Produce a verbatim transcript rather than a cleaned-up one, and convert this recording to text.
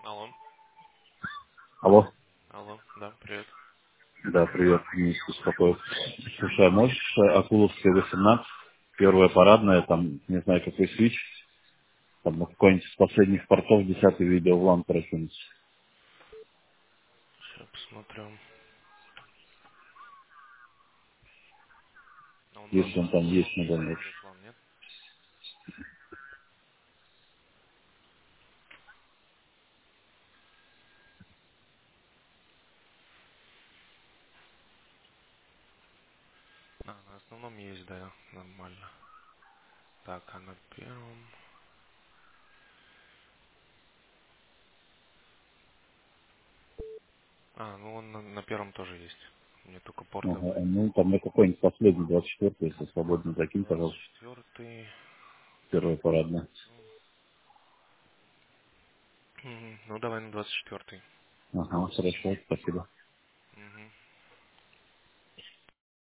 Алло, Алло. алло, да, привет. Да, привет, не беспокоит. Слушай, а можешь э, Акуловская восемнадцать, первая парадная, там, не знаю, какой свич, там, на какой-нибудь из последних портов десятый видео в лан просунуть, Сейчас посмотрю. А он если двадцать он там четыре есть на может дальность. заходит в лан, нет? А, на основном есть, да, нормально. Так, а на первом... А, ну он на, на первом тоже есть. Мне только порты Ага, бы. а ну, там на какой-нибудь последний, двадцать четвертый, если свободно, закинь, двадцать пожалуйста, четвертый. первая парадная. Мгм, ну давай на двадцать четвертый. Ага, хорошо, спасибо.